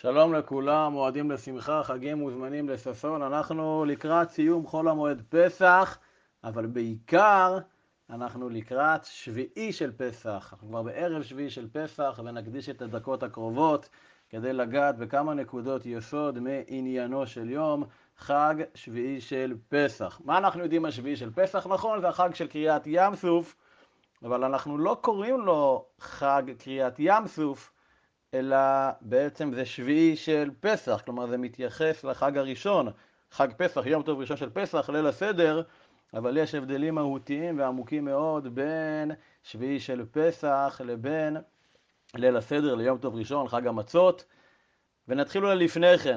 שלום לכולם, מועדים לשמחה, חגים מוזמנים לששון. אנחנו לקראת סיום חול המועד פסח, אבל בעיקר אנחנו לקראת שביעי של פסח. אנחנו כבר בערב שביעי של פסח ונקדיש את הדקות הקרובות כדי לגעת בכמה נקודות יסוד מעניינו של יום חג שביעי של פסח. מה אנחנו יודעים על שביעי של פסח? נכון, זה החג של קריאת ים סוף, אבל אנחנו לא קוראים לו חג קריאת ים סוף, אלא בעצם זה שביעי של פסח, כלומר זה מתייחס לחג הראשון, חג פסח, יום טוב ראשון של פסח, ליל הסדר, אבל יש הבדלים מהותיים ועמוקים מאוד בין שביעי של פסח לבין ליל הסדר, ליום טוב ראשון, חג המצות. ונתחיל אולי לפני כן.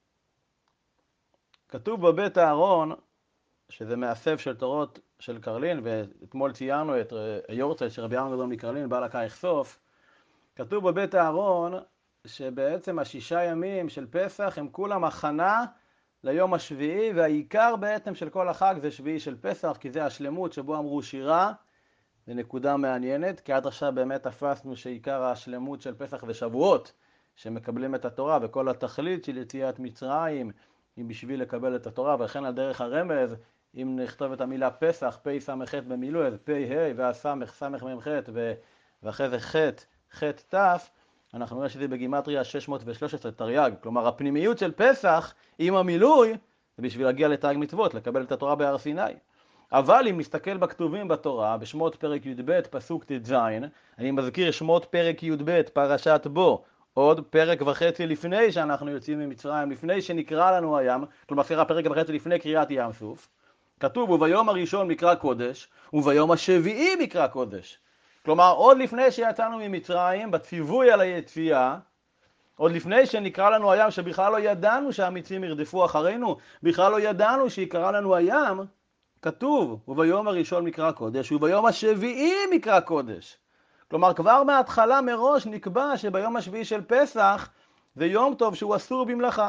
כתוב בבית הארון, שזה מאסף של תורות של קרלין, ואתמול ציינו את היורצייט של רבי אהרון הגדול מקרלין, בעל הכרך סוף. כתוב בבית הארון שבעצם השישה ימים של פסח הם כולם הכנה ליום השביעי, והעיקר בעצם של כל החג זה שביעי של פסח, כי זה השלמות שבו אמרו שירה. זה נקודה מעניינת, כי עד עכשיו באמת תפסנו שעיקר השלמות של פסח זה שבועות, שמקבלים את התורה, וכל התכלית של יציאת מצרים היא בשביל לקבל את התורה, וכן על דרך הרמז, אם נכתוב את המילה פסח, פ' ס' ח' במילוי, אז פ' ה' והסמך סמך מ' ח' ואחרי זה ח' ת', אנחנו רואים שזה בגימטריה 613 תרי"ג. כלומר הפנימיות של פסח עם המילוי זה בשביל להגיע לתרי"ג מצוות, לקבל את התורה בהר סיני. אבל אם נסתכל בכתובים בתורה, בשמות פרק י"ב פסוק ט"ז, אני מזכיר שמות פרק י"ב פרשת בו, עוד פרק וחצי לפני שאנחנו יוצאים ממצרים, לפני שנקרא לנו הים, כלומר פרק וחצי לפני קריאת ים סוף, כתוב וביום הראשון מקרא קודש וביום השביעי מקרא קודש. כלומר עוד לפני שיצאנו ממצרים, בציווי על היציאה, עוד לפני שנקרא לנו הים, שבכלל לא ידענו שהמצרים ירדפו אחרינו, בכלל לא ידענו שיקרא לנו הים, כתוב וביום הראשון מקרא קודש וביום השביעי מקרא קודש. כלומר כבר מההתחלה מראש נקבע שביום השביעי של פסח זה יום טוב שהוא אסור במלאכה.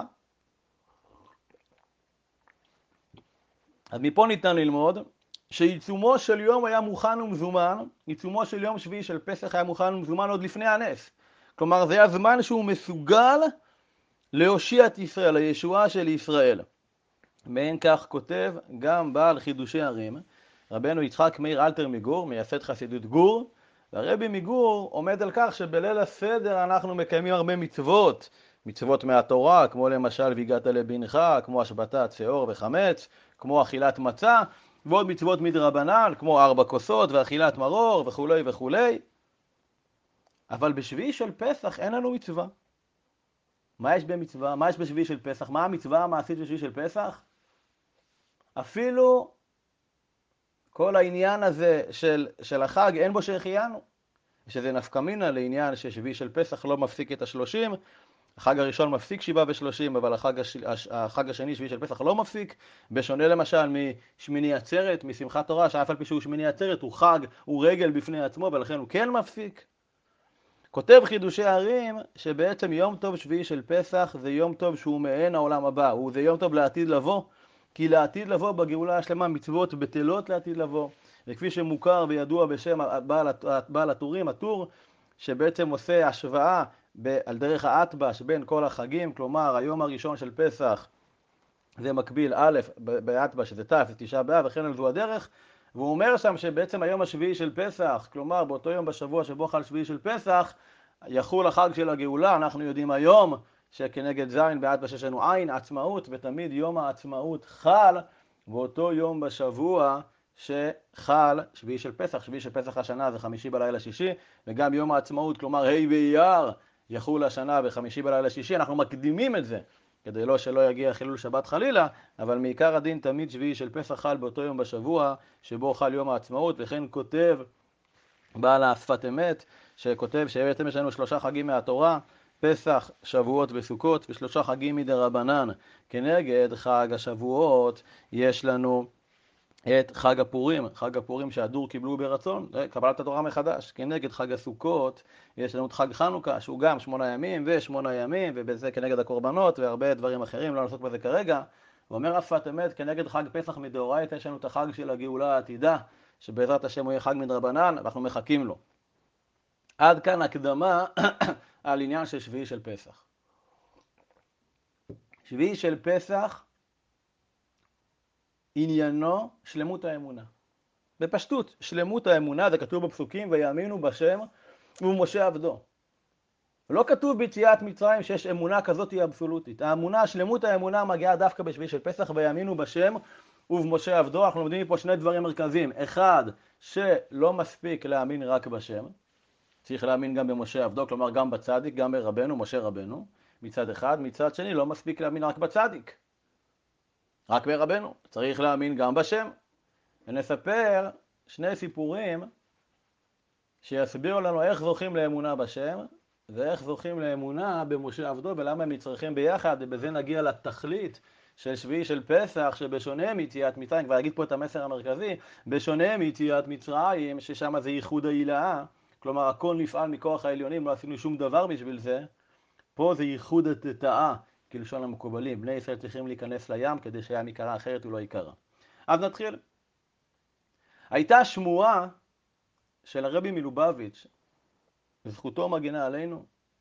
אז מפה ניתן ללמוד שעיצומו של יום היה מוכן ומזומן, עיצומו של יום שביעי של פסח היה מוכן ומזומן עוד לפני הנס. כלומר זה הזמן שהוא מסוגל להושיע את ישראל, הישועה של ישראל. מעין כך כותב גם בעל חידושי ערים, רבנו יצחק מאיר אלתר מגור, מייסד חסידות גור, והרבי מגור עומד על כך שבליל הסדר אנחנו מקיימים הרבה מצוות, מצוות מהתורה, כמו למשל והגעת לבנך, כמו השבתת שעור וחמץ, כמו אכילת מצה, ועוד מצוות מדרבנן, כמו 4 כוסות ואכילת מרור וכו' וכו'. אבל בשביעי של פסח אין לנו מצווה. מה יש במצווה? מה יש בשביעי של פסח? מה המצווה המעשית בשביעי של פסח? אפילו כל העניין הזה של החג אין בו שהחיינו. שזה נפקא מינה לעניין ששביעי של פסח לא מפסיק את ה-30, החג הראשון מפסיק 7 ו-30, אבל החג השני, שביעי של פסח, לא מפסיק, בשונה למשל משמיני עצרת, משמחת תורה, שאף על פי שהוא שמיני עצרת, הוא חג, הוא רגל בפני עצמו, ולכן הוא כן מפסיק. כותב חידושי ערים שבעצם יום טוב שביעי של פסח זה יום טוב שהוא מעין העולם הבא, זה יום טוב לעתיד לבוא, כי לעתיד לבוא בגאולה השלמה מצוות בטלות לעתיד לבוא, וכפי שמוכר וידוע בשם בעל הטורים, הטור, שבעצם עושה השוואה על דרך האטבש בין כל החגים, כלומר היום הראשון של פסח זה מקביל א' באטבש, זה ת', זה 9 באב, וכן על זו הדרך, והוא אומר שם שבעצם היום השביעי של פסח, כלומר באותו יום בשבוע שבו חל שביעי של פסח, יחול החג של הגאולה. אנחנו יודעים היום שכנגד זין באטבש יש לנו עין, עצמאות, ותמיד יום העצמאות חל באותו יום בשבוע שחל שביעי של פסח. שביעי של פסח השנה זה 5 בלילה שישי, וגם יום העצמאות, כלומר ה' באייר, יחול השנה ב5 בלילה שישי. אנחנו מקדימים את זה כדי שלא יגיע חילול שבת חלילה, אבל מעיקר הדין תמיד שביעי של פסח חל באותו יום בשבוע שבו חל יום העצמאות. וכן כותב בעל השפת אמת, שכותב שבעצם יש לנו 3 חגים מהתורה, פסח, שבועות וסוכות, ו3 חגים מדרבנן. כנגד חג השבועות יש לנו את חג הפורים, חג הפורים שהדור קיבלו ברצון, קבלת התורה מחדש. כנגד חג הסוכות יש לנו את חג חנוכה, שהוא גם 8 ימים ו8 ימים, ובזה כנגד הקורבנות והרבה דברים אחרים, לא נעסוק בזה כרגע. ואומר השפת אמת, כנגד חג פסח מדאורייתא יש לנו את החג של הגאולה העתידה, שבעזרת השם הוא יהיה חג מדרבנן, אנחנו מחכים לו. עד כאן הקדמה על עניין של שביעי של פסח. שביעי של פסח עניינו שלמות האמונה. בפשטות, שלמות האמונה, זה כתוב בפסוקים, ויאמינו בשם ובמשה עבדו. לא כתוב ביציאת מצרים שיש אמונה כזאת היא אבסולוטית. האמונה, שלמות האמונה מגיעה דווקא בשביעי של פסח, ויאמינו בשם ובמשה עבדו. אנחנו לומדים מפה שני דברים מרכזיים. אחד, שלא מספיק להאמין רק בשם. צריך להאמין גם במשה עבדו, כלומר גם בצדיק, גם ברבנו, משה רבנו. מצד אחד, מצד שני, לא מספיק להאמין רק בצדיק. רק ברבנו. צריך להאמין גם בשם. ונספר שני סיפורים שיסבירו לנו איך זוכים לאמונה בשם, ואיך זוכים לאמונה במשה עבדו, ולמה הם נצרכים ביחד, ובזה נגיע לתכלית של שביעי של פסח, שבשונה מיציאת מצרים, כבר אגיד פה את המסר המרכזי, בשונה מיציאת מצרים, ששם זה ייחוד ההילאה, כלומר הכל נפעל מכוח העליונים, לא עשינו שום דבר בשביל זה, פה זה ייחוד התתאה, כלשון המקובלים, בני ישראל צריכים להיכנס לים, כדי שהים יקרה, אחרת הוא לא יקרה. אז נתחיל. הייתה שמועה של הרבי מלובביץ', וזכותו מגינה עלינו.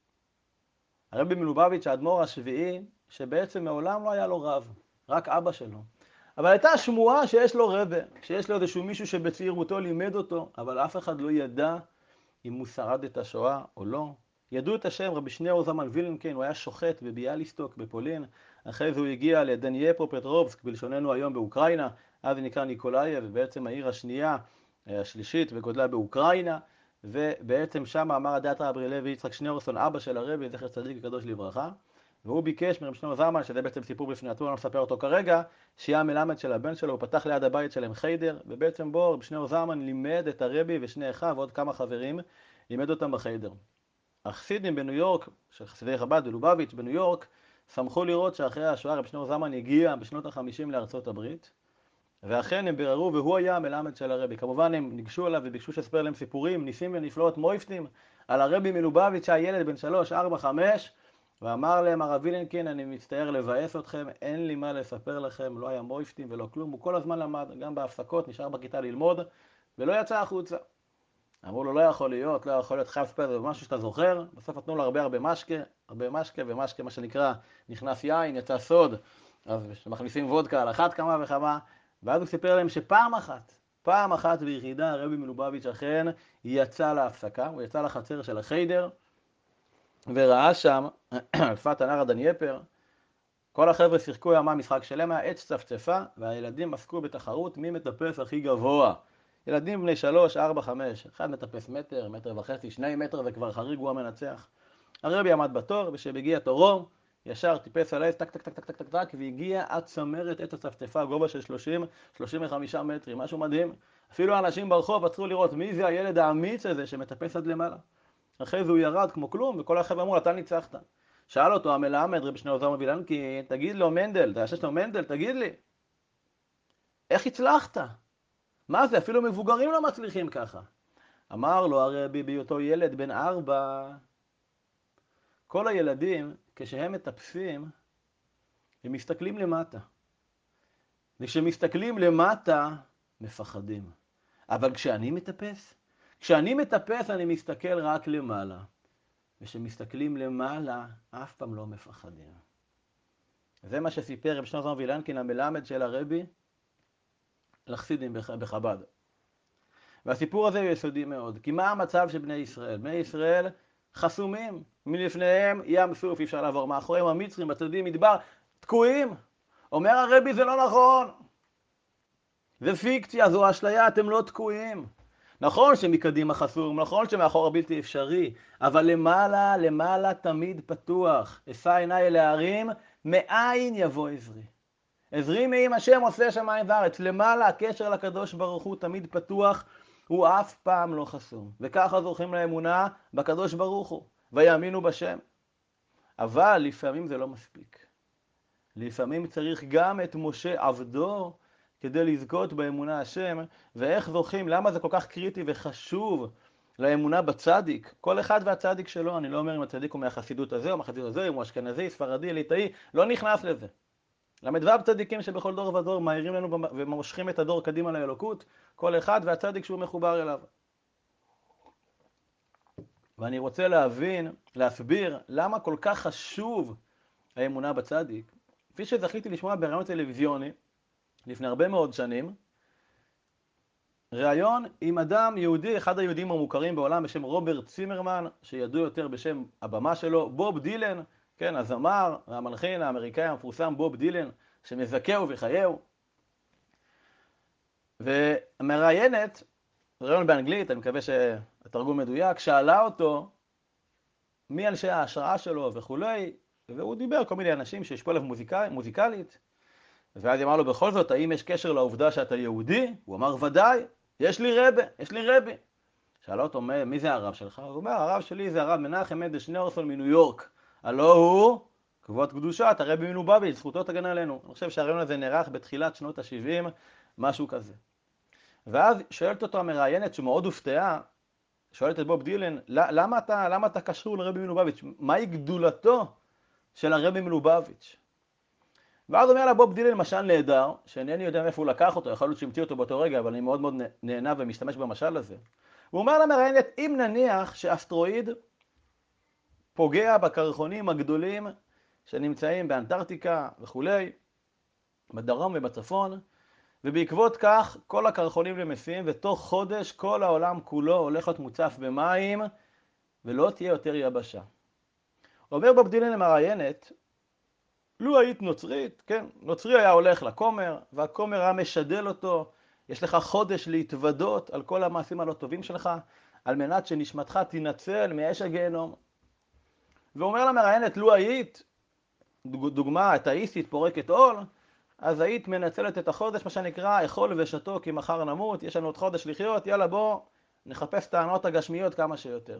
הרבי מלובביץ', האדמו"ר השביעי, שבעצם מעולם לא היה לו רב, רק אבא שלו. אבל הייתה שמועה שיש לו רבי, שיש לו איזשהו מישהו שבצעירותו לימד אותו, אבל אף אחד לא ידע אם הוא שרד את השואה או לא. ידעו את השם, רבי שניאור זלמן וילנקין, הוא היה שוחט בביאליסטוק בפולין, אחרי זה הוא הגיע לדנייפרו פטרובסק, בלשוננו היום באוקראינה, אז זה נקרא ניקולאייב, ובעצם העיר השנייה, השלישית וגודלה באוקראינה, ובעצם שם אמר הדאטרא אברי לוי יצחק שניאורסון, אבא של הרבי, זכר צדיק וקדוש לברכה, והוא ביקש מרבי שניאור זלמן, שזה בעצם סיפור בפני עצמו, אני לא מספר אותו כרגע, שיהיה המלמד של הבן שלו, הוא פתח ליד הבית שלהם חיידר, ובעצם בו רבי שניאור זלמן לימד את הרבי ושני אחיו ועוד כמה חברים, לימד אותם בחיידר. החסידים בניו יורק, של חסידי חב"ד בלובביץ' בניו יורק, שמחו לראות שאחרי השואה רבי שניאור זלמן הגיע בשנות ה-50 לארצות הברית, ואכן הם ביררו, והוא היה המלמד של הרבי. כמובן הם ניגשו אליו וביקשו שספר להם סיפורים, ניסים ונפלאות, מויפטים, על הרבי מלובביץ' שהילד בן 3, 4, 5, ואמר להם הרב וילנקין, אני מצטער לבאס אתכם, אין לי מה לספר לכם, לא היה מויפטים ולא כלום, הוא כל הזמן למד, גם בהפסקות, נשאר בכיתה ללמוד, ולא יצא החוצה. אמרו לו, לא יכול להיות, חייב לספר, זה משהו שאתה זוכר, בסוף נתנו לו הרבה משקה, ומשקה, מה שנקרא, נכנס יין, יצא סוד, אז מכניסים וודקה על אחת כמה וכמה, ואז הוא סיפר להם פעם אחת ביחידה, הרבי מלובביץ' אכן יצא להפסקה, הוא יצא לחצר של החיידר, וראה שם, על שפת הנהר הדנייפר, כל החבר'ה שיחקו ימה משחק שלם, העץ צפצפה, והילדים עסקו בתחרות מי מטפס הכי גבוה. ילדים בני 3, 4, 5, אחד מטפס מטר, מטר וחצי, 2 מטר, וכבר חריג הוא המנצח. הרבי עמד בתור, ושבגיע תורו, ישר טיפס על העץ, טק, טק, טק, טק, טק, טק, טק, והגיע עד צמרת עץ הצפצפה, גובה של 30-35 מטרים, משהו מדהים. אפילו האנשים ברחוב עצרו לראות מי זה הילד האמיץ הזה שמטפס עד למעלה. אחרי זה הוא ירד כמו כלום, וכל החבר'ה אמרו, אתה ניצחת. שאל אותו המלמד, רבי שניאור זלמן וילנקין, תגיד לו מנדל, אתה ישש לו מנדל, תגיד לי, איך הצלחת? מה זה? אפילו מבוגרים לא מצליחים ככה. אמר לו הרבי בהיותו ילד בן 4, כל הילדים, כשהם מטפסים, הם מסתכלים למטה. וכשמסתכלים למטה, מפחדים. אבל כשאני מטפס אני מסתכל רק למעלה. וכשמסתכלים למעלה, אף פעם לא מפחדים. זה מה שסיפר רבי שניאור זלמן וילנקין, המלמד של הרבי, לחסידים בחב"ד. והסיפור הזה הוא יסודי מאוד. כי מה המצב של בני ישראל? בני ישראל חסומים. מלפניהם ים סוף, אי אפשר לעבור. מאחוריהם המצרים, בצדדים מדבר, תקועים. אומר הרבי, זה לא נכון. זה פיקציה, זו אשליה, אתם לא תקועים. נכון שמקדימה חסום, נכון שמאחורה בלתי אפשרי, אבל למעלה תמיד פתוח. אשא עיניי אל ההרים, מאין יבוא עזרי. עזרי מעם השם עושה שמיים וארץ. למעלה הקשר לקדוש ברוך הוא תמיד פתוח, הוא אף פעם לא חסום. וככה זוכים לאמונה בקדוש ברוך הוא, ויאמינו בשם. אבל לפעמים זה לא מספיק. לפעמים צריך גם את משה עבדו כדי לזכות באמונה השם. ואיך זוכים, למה זה כל כך קריטי וחשוב לאמונה בצדיק? כל אחד והצדיק שלו, אני לא אומר אם הצדיק הוא מהחסידות הזה או מהחסידות הזה, אם הוא אשכנזי, ספרדי, ליטאי, לא נכנס לזה. למדבב צדיקים שבכל דור ודור מהירים לנו ומושכים את הדור קדימה לאלוקות, כל אחד והצדיק שהוא מחובר אליו. ואני רוצה להסביר למה כל כך חשוב האמונה בצדיק. כפי שזכיתי לשמוע בראיון טלוויזיוני לפני הרבה מאוד שנים, ראיון עם אדם יהודי, אחד היהודים המוכרים בעולם בשם רוברט צימרמן, שידוע יותר בשם הבמה שלו, בוב דילן, כן, הזמר והמלחין האמריקאי המפורסם בוב דילן, שמזכהו וחייהו. ומראיינת, ראיון באנגלית, אני מקווה שהתרגום מדויק, שאלה אותו מי אנשי ההשראה שלו וכולי, והוא דיבר כל מיני אנשים שהשפעו עליו מוזיקלית, ואז אמר לו בכל זאת, האם יש קשר לעובדה שאתה יהודי? הוא אמר ודאי, יש לי רבי. שאלה אותו, מי זה הרב שלך? הוא אומר, הרב שלי זה הרב מנחם מנדל שניאורסון מניו יורק. הלא הוא, כבוד קדושת, הרבי מלובביץ', זכותו תגן עלינו. אני חושב שהרעיון הזה נערך בתחילת שנות ה-70, משהו כזה. ואז שואלת אותו המראיינת, שמאוד הופתעה, שואלת את בוב דילן, למה אתה קשור לרבי מלובביץ'? מהי גדולתו של הרבי מלובביץ'? ואז אומר לה בוב דילן משל נהדר, שאינני יודע מאיפה הוא לקח אותו, יכול להיות שהמציא אותו באותו רגע, אבל אני מאוד מאוד נהנה ומשתמש במשל הזה. הוא אומר למראיינת, אם נניח שאסטרואיד פוגע בקרחונים הגדולים שנמצאים באנטארקטיקה וכולי, בדרום ובצפון, ובעקבות כך כל הקרחונים נמסים, ותוך חודש כל העולם כולו הולך להיות מוצף במים, ולא תהיה יותר יבשה. אומר בוב דילן למראיינת, לו היית נוצרית, כן, נוצרי היה הולך לכומר, והכומר היה משדל אותו, יש לך חודש להתוודות על כל המעשים הלא טובים שלך, על מנת שנשמתך תינצל מאש הגיהנום. ואומר למראיינת, לו היית, דוגמה, את האיסית פורקת עול, אז היית מנצלת את החודש, מה שנקרא, אכול ושתו כי מחר נמות, יש לנו עוד חודש לחיות, יאללה בוא, נחפש טענות הגשמיות כמה שיותר.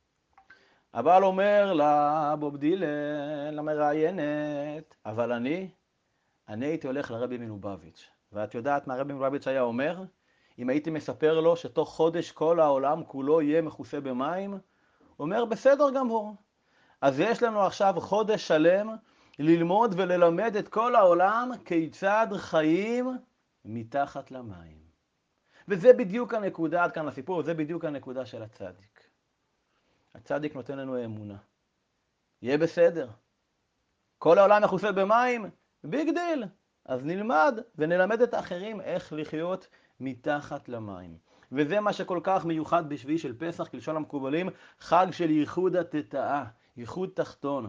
הבעל אומר לה, בוב דילן, למראיינת, אבל אני הייתי הולך לרבי מלובביץ'. ואת יודעת מה רבי מלובביץ' היה אומר? אם הייתי מספר לו שתוך חודש כל העולם כולו יהיה מכוסה במים, הוא אומר, בסדר גמור. אז יש לנו עכשיו חודש שלם ללמוד וללמד את כל העולם כיצד חיים מתחת למים. וזה בדיוק הנקודה, עד כאן לסיפור, זה בדיוק הנקודה של הצדיק. הצדיק נותן לנו אמונה. יהיה בסדר. כל העולם מכוסה במים, ביג דיל. אז נלמד ונלמד את האחרים איך לחיות מתחת למים. וזה מה שכל כך מיוחד בשביעי של פסח, כלשון המקובלים, חג של ייחוד התתאה, ייחוד תחתון.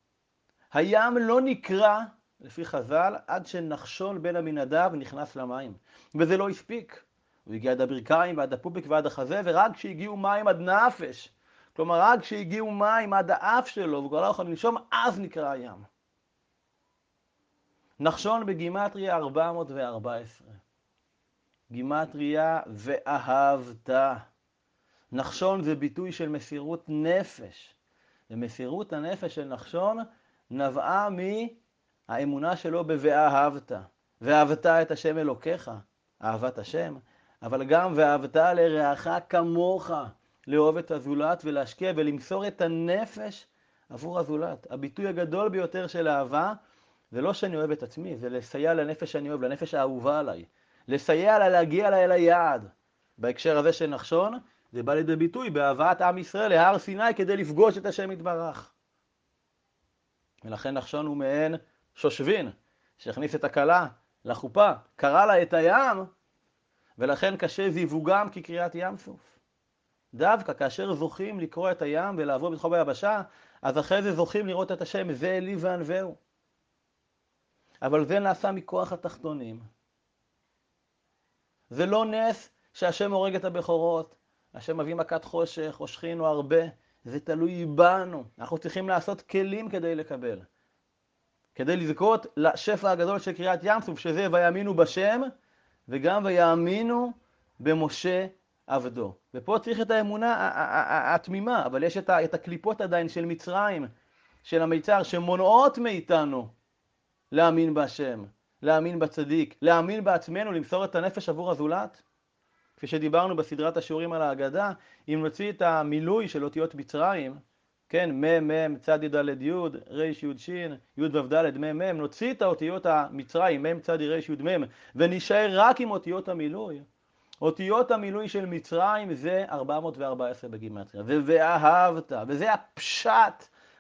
הים לא נקרא, לפי חז"ל, עד שנחשון בן עמינדב נכנס למים. וזה לא הספיק. הוא הגיע עד הברכיים ועד הפופיק ועד החזה, ורק כשהגיעו מים עד נפש, כלומר, רק כשהגיעו מים עד האף שלו, והוא כבר לא יכול לנשום, אז נקרא הים. נחשון בגימטריה 414. גימטריה ואהבת. נחשון זה ביטוי של מסירות נפש. ומסירות הנפש של נחשון נבעה מהאמונה שלו ב"ואהבת". ואהבת את השם אלוקיך, אהבת השם, אבל גם ואהבת לרעך כמוך. לאהוב את הזולת ולהשקיע ולמסור את הנפש עבור הזולת. הביטוי הגדול ביותר של אהבה זה לא שאני אוהב את עצמי, זה לסייע לנפש שאני אוהב, לנפש האהובה עליי. לסייע לה להגיע לה אל היעד. בהקשר הזה של נחשון, זה בא לידי ביטוי בהבאת עם ישראל להר סיני כדי לפגוש את השם יתברך. ולכן נחשון הוא מעין שושבין, שהכניס את הכלה לחופה, קרא לה את הים, ולכן קשה זיווגם כקריאת ים סוף. דווקא כאשר זוכים לקרוא את הים ולעבור בתחום היבשה, אז אחרי זה זוכים לראות את השם, זה אלי וענווהו. אבל זה נעשה מכוח התחתונים. זה לא נס שהשם הורג את הבכורות, השם מביא מכת חושך או שכינו הרבה, זה תלוי בנו. אנחנו צריכים לעשות כלים כדי לקבל. כדי לזכות לשפע הגדול של קריאת ים סוף, שזה ויאמינו בשם, וגם ויאמינו במשה עבדו. ופה צריך את האמונה התמימה, אבל יש את הקליפות עדיין של מצרים, של המיצר, שמונעות מאיתנו להאמין בהשם, להאמין בצדיק, להאמין בעצמנו, למסור את הנפש עבור הזולת. כפי שדיברנו בסדרת השיעורים על ההגדה, אם נוציא את המילוי של אותיות מצרים, כן, מם, צד יד יוד, ריש יוד שין, יוד ו"ד, מם, נוציא את האותיות המצרים, מם צד ריש יוד מם, ונשאר רק עם אותיות המילוי. אותיות המילוי של מצרים זה 414 בגימטריה, ואהבת, וזה הפשט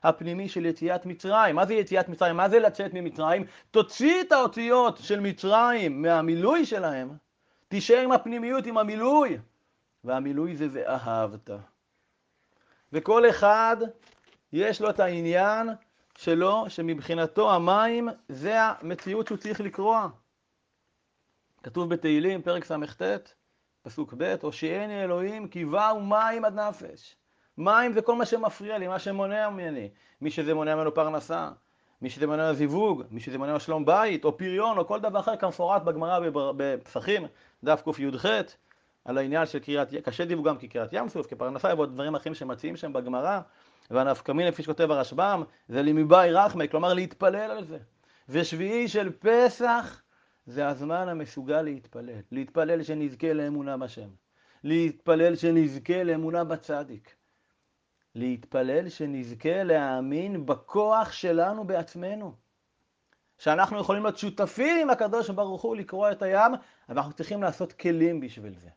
הפנימי של יציאת מצרים. מה זה יציאת מצרים? מה זה לצאת ממצרים? תוציא את האותיות של מצרים מהמילוי שלהם, תישאר עם הפנימיות, עם המילוי. והמילוי זה ואהבת. וכל אחד יש לו את העניין שלו, שמבחינתו המים זה המציאות שהוא צריך לקרוע. כתוב בתהילים, פרק ס"ט, פסוק ב', הושיעני אלוהים כי באו מים עד נפש. מים זה כל מה שמפריע לי, מה שמונע ממני. מי שזה מונע ממנו פרנסה, מי שזה מונע זיווג, מי שזה מונע שלום בית, או פריון, או כל דבר אחר כמפורט בגמרא בפסחים, דף קי"ח, על העניין של קריאת, קשה דיוג גם כקריאת ים סוף, כפרנסה, ועוד דברים אחרים שמציעים שם בגמרא, והנפקמין, לפי שכותב הרשב"ם, זה לימיבאי רחמי, כלומר להתפלל על זה. ושביעי של פסח, זה הזמן המסוגל להתפלל. להתפלל שנזכה לאמונה בשם. להתפלל שנזכה לאמונה בצדיק. להתפלל שנזכה להאמין בכוח שלנו בעצמנו. שאנחנו יכולים להיות שותפים עם הקדוש ברוך הוא לקרוא את הים, אבל אנחנו צריכים לעשות כלים בשביל זה.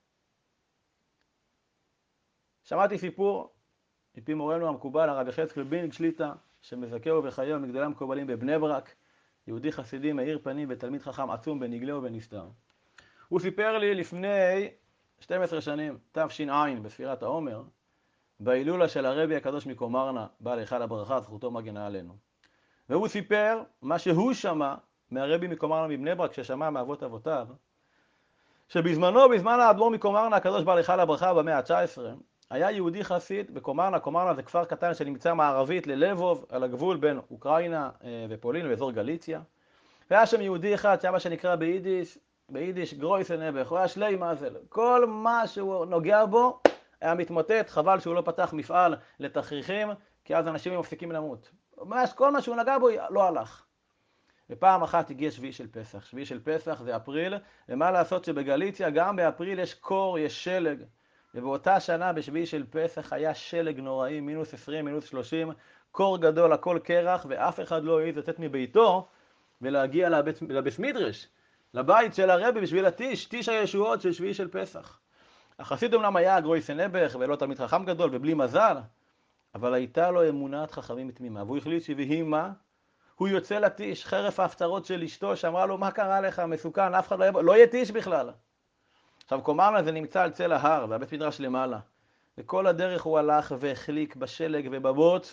שמעתי סיפור מפי מורנו המקובל, הרב יחזקאל בן שליט"א, שמזכהו בחיי מגדולי המקובלים בבני ברק, יהודי חסידי מאיר פנים ותלמיד חכם עצום בנגלה ובנסתר. הוא סיפר לי לפני 12 שנים, תש"ע, בספירת העומר, בהילולה של הרבי הקדוש מקומרנה, בעל היכל הברכה, זכותו מגנה עלינו. והוא סיפר מה שהוא שמע מהרבי מקומרנה מבני ברק, ששמע מאבות אבותיו, שבזמנו, בזמן האדמו"ר מקומרנה, הקדוש בעל היכל הברכה במאה ה-19, היה יהודי חסיד בקומרנה. קומרנה זה כפר קטן שנמצא מערבית ללבוב, על הגבול בין אוקראינה ופולין, באזור גליציה. והיה שם יהודי אחד, שמה שנקרא ביידיש גרויסנבך, הוא היה שלי מזל. כל מה שהוא נוגע בו היה מתמוטט, חבל שהוא לא פתח מפעל לתכריכים, כי אז אנשים מפסיקים למות. כל מה שהוא נגע בו לא הלך. ופעם אחת הגיע שביעי של פסח. שביעי של פסח זה אפריל, ומה לעשות שבגליציה גם באפריל יש קור, יש שלג. ובאותה שנה בשביעי של פסח היה שלג נוראי, מינוס 20, מינוס 30, קור גדול, הכל קרח, ואף אחד לא העז לצאת מביתו ולהגיע לבית מדרש, לבית של הרבי בשביל טיש הישועות של שביעי של פסח. החסיד אמנם היה גרויסנבך ולא תלמיד חכם גדול ובלי מזל, אבל הייתה לו אמונת חכמים תמימה, והוא החליט שוויהי מה? הוא יוצא לטיש, חרף ההפצרות של אשתו שאמרה לו, מה קרה לך, מסוכן, אף אחד לא יהיה טיש בכלל. עכשיו קומרנה זה נמצא על צל ההר והבית מדרש למעלה, וכל הדרך הוא הלך והחליק בשלג ובבוץ,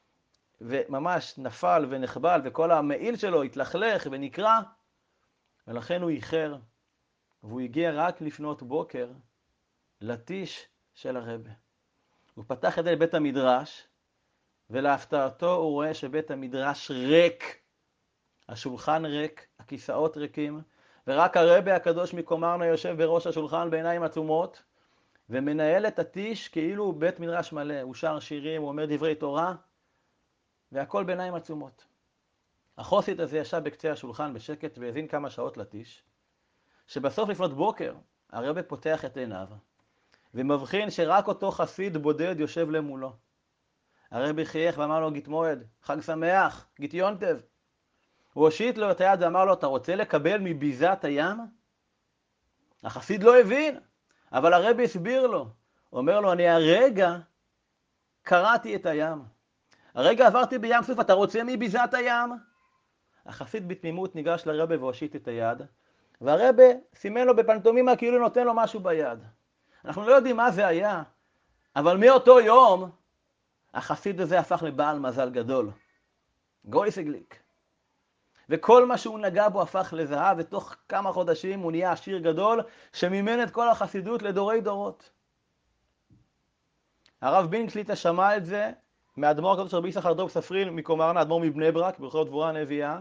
וממש נפל ונחבל, וכל המעיל שלו התלכלך ונקרע, ולכן הוא איחר, והוא הגיע רק לפנות בוקר לטיש של הרבי. הוא פתח את זה לבית המדרש, ולהפתעתו הוא רואה שבית המדרש ריק, השולחן ריק, הכיסאות ריקים, ורק הרבי הקדוש מקומרנה יושב בראש השולחן בעיניים עצומות, ומנהל את הטיש כאילו הוא בית מדרש מלא. הוא שר שירים, הוא אומר דברי תורה, והכל בעיניים עצומות. החוסית הזה ישב בקצה השולחן בשקט והזין כמה שעות לטיש, שבסוף לפנות בוקר הרבי פותח את עיניו, ומבחין שרק אותו חסיד בודד יושב למולו. הרבי חייך ואמר לו, גית מועד, חג שמח, גית יונטב. הוא הושיט לו את היד ואמר לו, אתה רוצה לקבל מביזת הים? החסיד לא הבין, אבל הרבי הסביר לו. הוא אומר לו, אני הרגע קראתי את הים. הרגע עברתי בים סוף, אתה רוצה מביזת הים? החסיד בתמימות ניגש לרבי והושיט את היד, והרבי סימן לו בפנטומימה כאילו נותן לו משהו ביד. אנחנו לא יודעים מה זה היה, אבל מאותו יום החסיד הזה הפך לבעל מזל גדול. גויסגליק. וכל מה שהוא נגע בו הפך לזהב, ותוך כמה חודשים הוא נהיה עשיר גדול, שמימן את כל החסידות לדורי דורות. הרב בן שליט"א שמע את זה מאדמו"ר הקדוש רבי יששכר דוב ספרין מקומרנה, אדמו"ר מבני ברק, ברחוב דבורה הנביאה,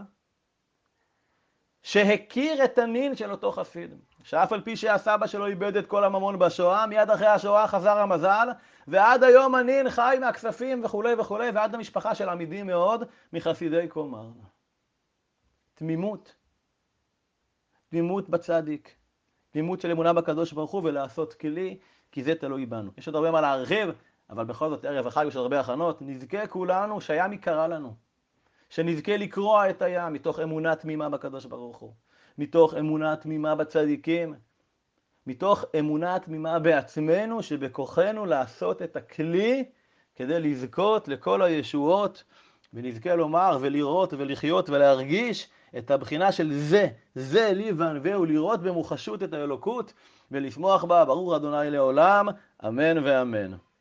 שהכיר את הנין של אותו חסיד, שאף על פי שהסבא שלו איבד את כל הממון בשואה, מיד אחרי השואה חזר המזל, ועד היום הנין חי מהכספים וכו' וכו', ועד המשפחה של עמידים מאוד מחסידי קומרנה. תמימות. תמימות בצדיק. תמימות של אמונה בקדוש ברוך הוא ולעשות כלי, כי זה תלוי בנו. יש עוד הרבה מה להרחיב, אבל בכל זאת ערב החג יש עוד הרבה הכנות. נזכה כולנו שהים יקרה לנו. שנזכה לקרוע את הים מתוך אמונה תמימה בקדוש ברוך הוא. מתוך אמונה תמימה בצדיקים. מתוך אמונה תמימה בעצמנו שבכוחנו לעשות את הכלי כדי לזכות לכל הישועות, ונזכה לומר ולראות ולחיות ולהרגיש את הבחינה של זה לי וענווהו, לראות במוחשות את האלוקות ולשמוח בה. ברוך ה' לעולם, אמן ואמן.